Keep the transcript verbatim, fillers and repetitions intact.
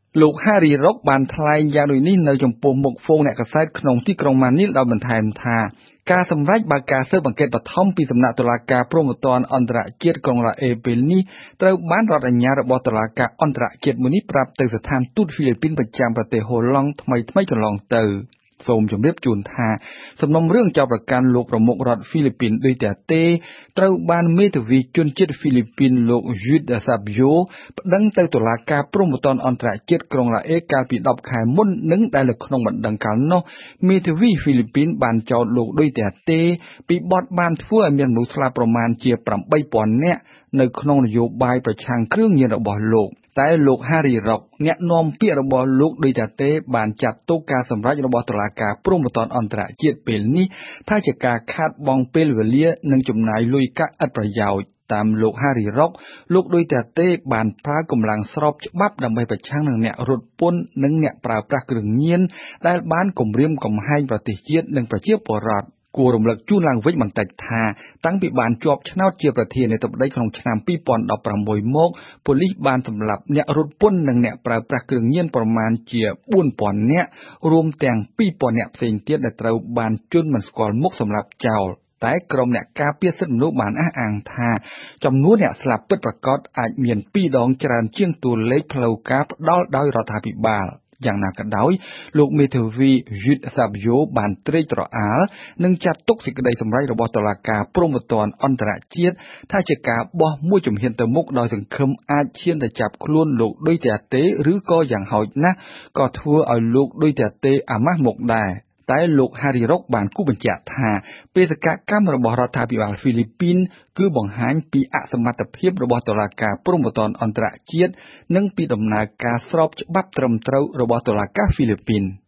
លោក Harry Roque បានថ្លែងយ៉ាងដូចនេះនៅចំពោះមុខហ្វូងអ្នកកាសែតក្នុងទីក្រុងម៉ានីលដោយបន្ថែមថាការសម្រេចបើកការស៊ើបអង្កេតបឋមពីសំណាក់តុលាការព្រហ្មទណ្ឌអន្តរជាតិក្រុងរ៉ាអេពេលនេះត្រូវបានរដ្ឋអាជ្ញារបស់តុលាការអន្តរជាតិមួយនេះប្រាប់ទៅស្ថានទូតហ្វីលីពីនប្រចាំប្រទេសហូឡង់ថ្មីថ្មីកន្លងទៅសូមជម្រាបជូនថាសំណុំរឿងចោទប្រកាន់លោកប្រមុខរដ្ឋហ្វីលីពីនដូចតែទេត្រូវបានមេធាវីជនជាតិហ្វីលីពីនលោក Jude Sabio ប្តឹងទៅតុលាការព្រហ្មទណ្ឌអន្តរជាតិក្រុងរ៉ាអេកាលពីដប់ខែមុននឹងដែលនៅក្នុងបណ្ដឹងកាលនោះមេធាវីហ្វីលីពីនបានចោទលោកដូចតែទេពីបទបានធ្វើឲ្យមានមនុស្សស្លាប់ប្រមាណជាប្រាំបីពាន់នាក់នៅក្នុងនយោបាយប្រឆាំងគ្រឿងញៀនរបស់លោកតែលោក Harry Roque អ្នកនាំពាក្យរបស់លោកដូចតែទេបានចាត់ទុកការសម្រេចរបស់តុលាការព្រហ្មទណ្ឌអន្តរជាតិពេលនេះថាជាការខាតបង់ពេលវេលានិងចំណាយលុយកាក់ឥតប្រយោជន៍តាមលោក Harry Roque លោកដូចតែទេបានប្រើកម្លាំងស្របច្បាប់ដើម្បីប្រឆាំងនឹងអ្នករត់ពន្ធនិងអ្នកប្រើប្រាស់គ្រឿងញៀនដែលបានគំរាមកំហែងប្រទេសជាតិនិងប្រជាពលរដ្ឋគួររំលឹកជូនឡើងវិញបន្តិចថាតាំងពីបានជាប់ឆ្នោតជាប្រធានាធិបតីក្នុងឆ្នាំពីរពាន់ដប់ប្រាំមួយមកប៉ូលីសបានសម្លាប់អ្នករត់ពន្ធនិងអ្នកប្រើប្រាស់គ្រឿងញៀនប្រមាណជាបួនពាន់នាក់រួមទាំងពីរពាន់នាក់ផ្សេងទៀតដែលត្រូវបានជន់មិនស្គាល់មុខសម្លាប់ចោលតែក្រុមអ្នកការពារសិទ្ធិមនុស្សបានអះអាងថាចំនួនអ្នកស្លាប់ពិតប្រាកដអាចមានពីរដងច្រើនជាងតួលេខផ្លូវការផ្ដល់ដោយរដ្ឋាភិបាលយ៉ាងណាក៏ដោយលោកមេធាវី Jude Sabio បានត្រេកត្រអាលនិងចាត់ទុកសេចក្តីសម្រេចរបស់តុលាការព្រហ្មទណ្ឌអន្តរជាតិថាជាការបោះមួយជំហានទៅមុខដោយសង្ឃឹមអាចឈានទៅចាប់ខ្លួនលោកដូចតែទេឬក៏យ៉ាងហោចណាស់ក៏ធ្វើឲ្យលោកដូចតែទេអាម៉ាស់មុខដែរតែលោក Harry Roque បានគូបញ្ជាក់ថាបេសកកម្មរបស់រដ្ឋាភិបាលហ្វីលីពីនគឺបង្ហាញពីអសមត្ថភាពរបស់តុលាការព្រហ្មទណ្ឌអន្តរជាតិនិងពីដំណើរការស្របច្បាប់ត្រឹមត្រូវរបស់តុលាការហ្វីលីពីន